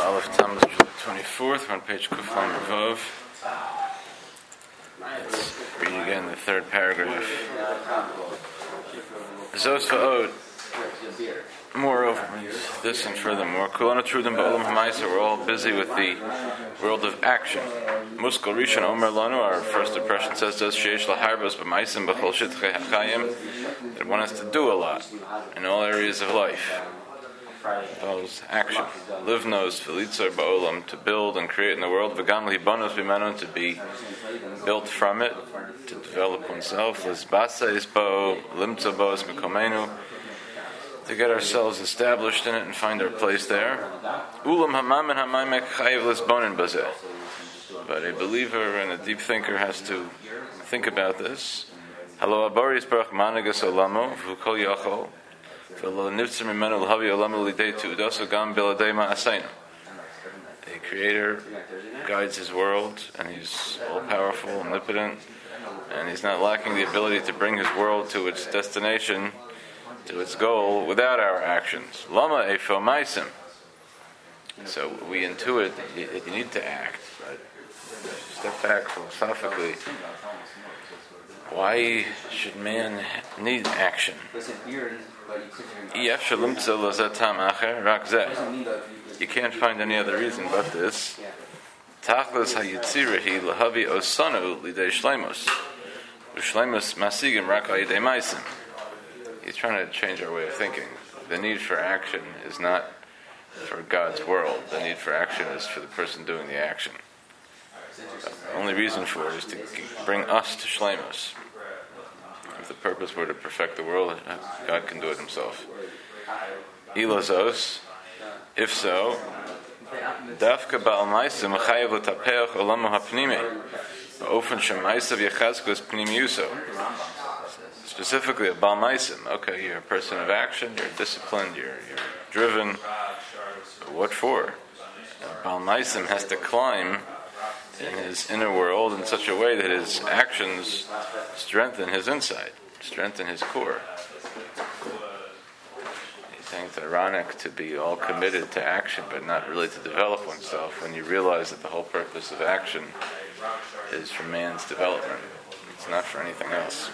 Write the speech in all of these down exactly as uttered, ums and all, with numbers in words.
Aleph Tammuz, July twenty-fourth, we're on page Kuflam Revov. Let's read again the third paragraph. Zos va'od. Moreover, this and furthermore, Kulana Trudim Ba'olam Hamaisa, we're all busy with the world of action. Muskal Rishon Omer Lanu, our first impression says to us, Sheish Laharbos B'maisim B'chol Shitchei HaChayim, that one has to do a lot in all areas of life. Those action. Livnos V'litzar Ba'olam, to build and create in the world, V'gam Libanos B'manu, to be built from it, to develop oneself, Lizbasa Isbo, Limtza Bo Esmikomenu, to get ourselves established in it and find our place there. Ulam hamam and hamaymek chayiv lisbonin bazeh. But a believer and a deep thinker has to think about this. Halo abaris barach managas olamo v'kol yachol v'lo nivtzim imenu l'havi olamo l'idei tu'udaso gam biladei ma'asayna. A creator guides his world, and he's all-powerful, omnipotent, and he's not lacking the ability to bring his world to its destination, to its goal, without our actions. Lama efo maisim. So we intuit that you need to act, but step back philosophically. Why should man need action? You can't find any other reason but this. Tachlis hayitzirahi lahavi osanu lidei shleimus. Shleimus masigim rak ayidei maisim. He's trying to change our way of thinking. The need for action is not for God's world. The need for action is for the person doing the action. The only reason for it is to bring us to Shleimus. If the purpose were to perfect the world, God can do it himself. Ilazos, if so, Dafka ba'al ma'isa mechayev l'tapeach olamu hapnimi ba'ofen shema'isa v'yachazkos pnimiuso. Specifically, a Baal Maisim. Okay, you're a person of action, you're disciplined, you're, you're driven. But what for? A Baal Maisim has to climb in his inner world in such a way that his actions strengthen his inside, strengthen his core. You think it's ironic to be all committed to action, but not really to develop oneself, when you realize that the whole purpose of action is for man's development. It's not for anything else.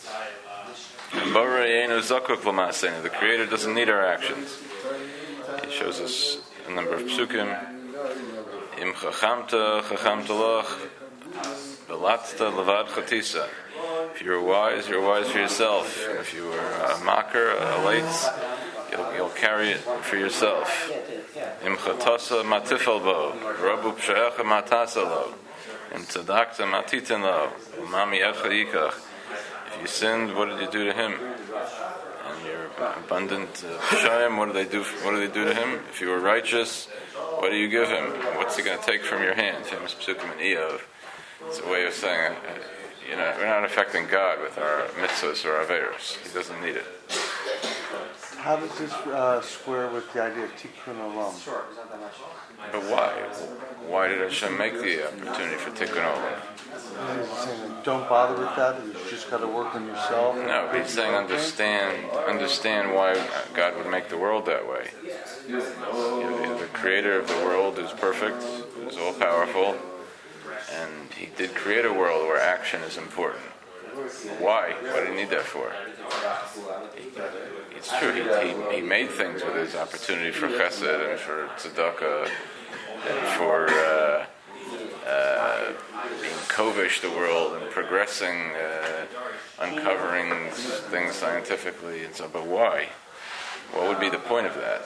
The Creator doesn't need our actions. He shows us a number of psukim. Im chachamta chachamta lach, belatsta levad chatisa. If you're wise, you're wise for yourself. And if you are a mocker, a lights, you'll, you'll carry it for yourself. Im chatasa matifal bo, rabu pshaecha matasa lo, im tzadakta matitin lo, umami echa yikach. If you sinned, what did you do to him? And your abundant pshayim, uh, what do they do? What do they do to him? If you were righteous, what do you give him? What's he going to take from your hand? Famous psukim in Eov. It's a way of saying, uh, you know, we're not affecting God with our mitzvahs or averos. He doesn't need it. How does this uh, square with the idea of tikkun olam? But why? Why did Hashem make the opportunity for tikkun olam? Don't bother with that. You just got to work on yourself. No, he's saying understand, understand why God would make the world that way. You know, the Creator of the world is perfect, is all powerful, and He did create a world where action is important. Why? What did He need that for? He, it's true. He, he he made things with His opportunity for chesed and for tzedakah and for uh, uh, being kovish the world and progressing, uh, uncovering things scientifically and so. But why? What would be the point of that?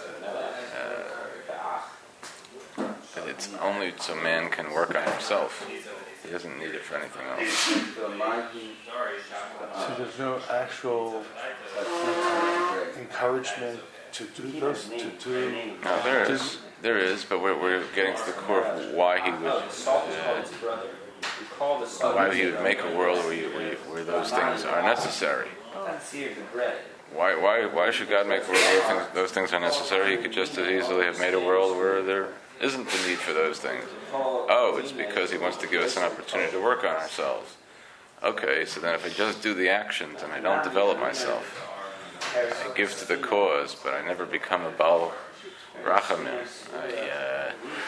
Uh, it's only so man can work on himself. He doesn't need it for anything else. So there's no actual encouragement to do those, to do... No, there is. There is, but we're, we're getting to the core of why he would... Uh, why he would make a world where, you, where, you, where those things are necessary. Why why why should God make a world where things, those things are necessary? He could just as easily have made a world where there isn't the need for those things. Oh, it's because He wants to give us an opportunity to work on ourselves. Okay, so then if I just do the actions and I don't develop myself, I give to the cause, but I never become a Baal Rachamim. I, uh,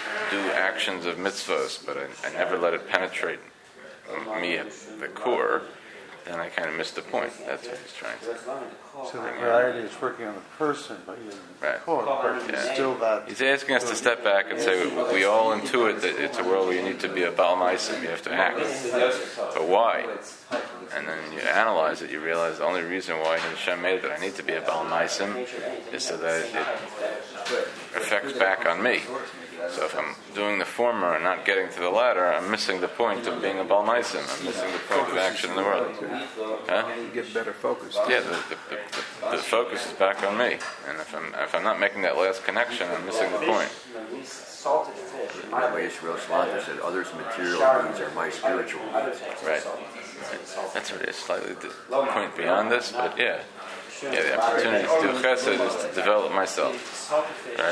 actions of mitzvahs, but I, I never let it penetrate me at the core, then I kind of missed the point. That's what he's trying to say. So the variety is working on the person, but you're right. core, but yeah. still that. He's asking us to step back and say we, we all intuit that it's a world where you need to be a Baal Maisim, you have to act. But why? And then you analyze it, you realize the only reason why Hashem made it that I need to be a Baal Maisim is so that it affects back on me. So if I'm doing the former and not getting to the latter, I'm missing the point of being a Baal Maisim. I'm missing the point of action in the world. Huh? You get better focused. Yeah, the, the, the, the focus is back on me. And if I'm if I'm not making that last connection, I'm missing the point. That way Yisrael Shlanta said, others' material needs are my spiritual needs. Right. That's what it is. Slightly the point beyond this, but yeah. Yeah, the opportunity to do chesed is to develop myself. Right?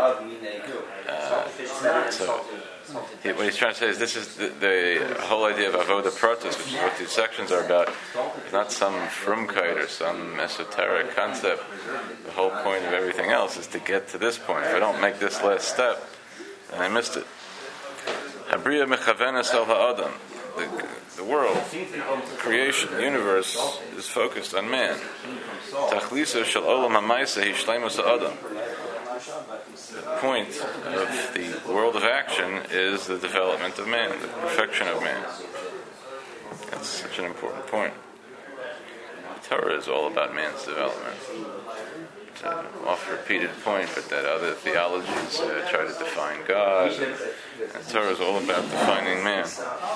Uh, so, he, what he's trying to say is this is the, the whole idea of avoda pratis, which is what these sections are about. It's not some frumkeit or some esoteric concept. The whole point of everything else is to get to this point. If I don't make this last step, then I missed it. Habriya mechavenes el ha'adam. The, the world, the creation, the universe is focused on man. Tachlisa shel olam ha'maisa hi shleimus ha'adam. The point of the world of action is the development of man, the perfection of man. That's such an important point. The Torah is all about man's development. It's an oft-repeated point, but that other theologies uh, try to define God. And, and the Torah is all about defining man.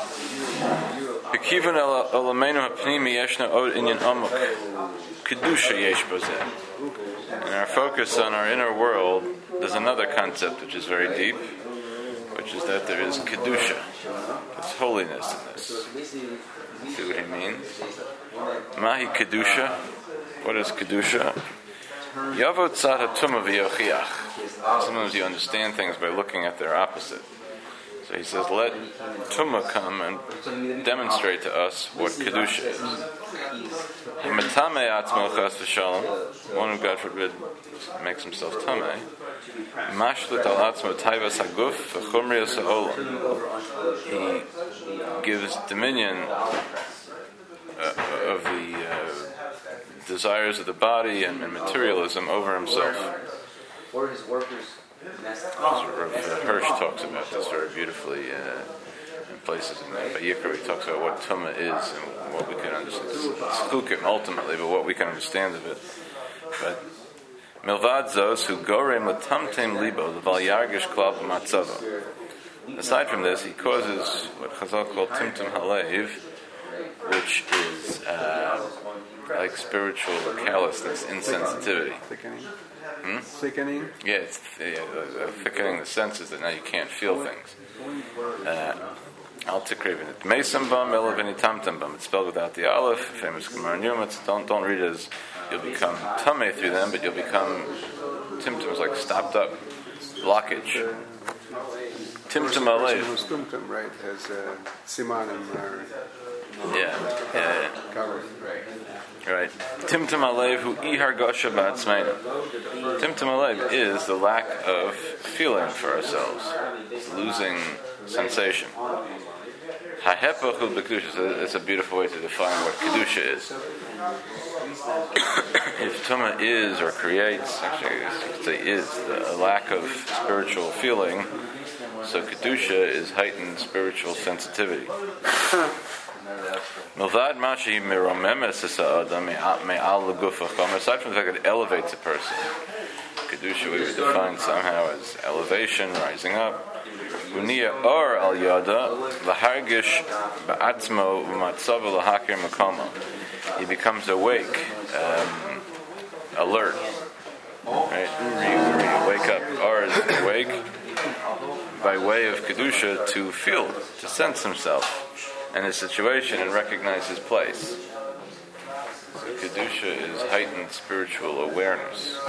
In our focus on our inner world, there's another concept which is very deep, which is that there is kedusha. There's holiness in this. See what he means? Mahi kedusha. What is kedusha? Yavot tzad hatumah v'yochiach. Sometimes you understand things by looking at their opposite. So he says, let tumah come and demonstrate to us what kedusha is. Hamatame atzmo chas v'shalom. One who, God forbid, makes himself tameh. Mashlut al atzmo taivas haguf v'chumrias ha'olam. He gives dominion uh, of the uh, desires of the body and, and materialism over himself. Or his workers. Rav Hirsch talks about this very beautifully uh, in places in the Vayikra. He talks about what Tumah is and what we can understand. It's Chukim ultimately, but what we can understand of it. But Milvad Zos who gorem l'tamtem libo l'val yargish klal b'matzava. Aside from this, he causes what Chazal called timtum halev, which is uh, like spiritual callousness, insensitivity. Thickening. Hmm? Thickening. Yeah, it's yeah, uh, thickening the senses that now you can't feel things. Al tikrevin it meisam bam elavini tamtam bam. It's spelled without the aleph. Famous Gemara in Yom. Don't don't read it as you'll become tameh through them, but you'll become timtums like stopped up blockage. Timtum alev. Timtum, right? Has uh, simanim. Yeah, yeah, yeah. Covered. Right. Timtum alev hu ihar gasha ba'atzmeinu. Timtum alev is the lack of feeling for ourselves, losing sensation. Hahepach hu b'kedusha. It's a beautiful way to define what kedusha is. If tuma is or creates, actually, I guess you could say is the, a lack of spiritual feeling, so kedusha is heightened spiritual sensitivity. Milvad mashi miromemes ha'adam me'al l'guf ha'chomer. Aside from the fact that it elevates a person, kedusha we would define somehow as elevation, rising up. Uniya or al yada lahargish ba'atzmo u'matzav lahakir makama. He becomes awake, um, alert. Right? Where you, where you wake up, or is awake by way of kedusha to feel, to sense himself and his situation and recognize his place. So kedusha is heightened spiritual awareness.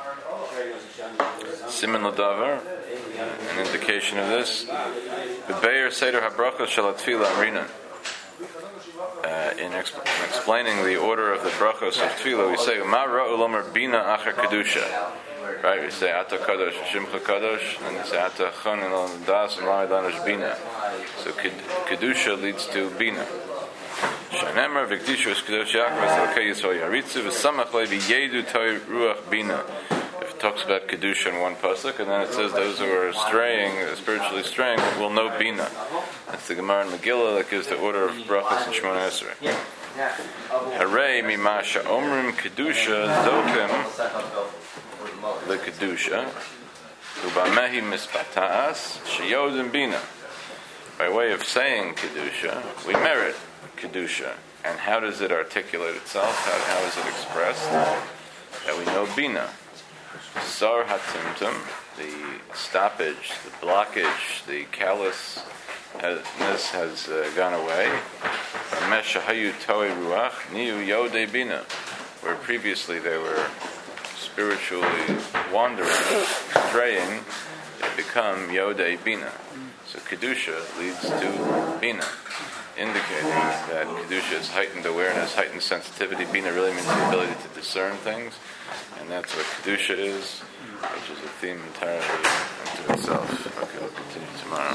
Siman l'davar, an indication of this. B'beir seder habrachos shel tefillah amrinan. Uh, in, exp- in explaining the order of the brachos of tefillah, we say, "Ma ra'u lomer bina acher kedusha." Right? We say Ata Kadosh, Shimcha Kadosh, and we say Ata Chon and Elam Das and Lamed Lanosh Bina. So Kedusha leads to Bina. Shanemar V'Kedusha is Kedosh Yaakov Elokei Yisrael Yaritzu V'Samach Levi Yedu Toy Ruach Bina. If it talks about Kedusha in one pasuk, and then it says those who are straying, spiritually straying, will know Bina. That's the Gemara in Megillah that gives the order of brachas and Shemona Esrei. Hooray, Mimasha Omrim Kedusha Zokim the Kedusha Ubamehi Mispataas Sheyodim Bina. By way of saying Kedusha, we merit Kedusha. And how does it articulate itself? How, how is it expressed? That we know Bina. Sar HaTimtum, the stoppage, the blockage, the callousness has uh, gone away. Meshahayu Toi Ruach Niu Yodei Bina, where previously they were spiritually wandering, straying, they become Yodei Bina. So Kedusha leads to Bina, indicating that Kedusha is heightened awareness, heightened sensitivity. Bina really means the ability to discern things, and that's what Kedusha is, which is a theme entirely unto itself. Okay, we'll continue tomorrow.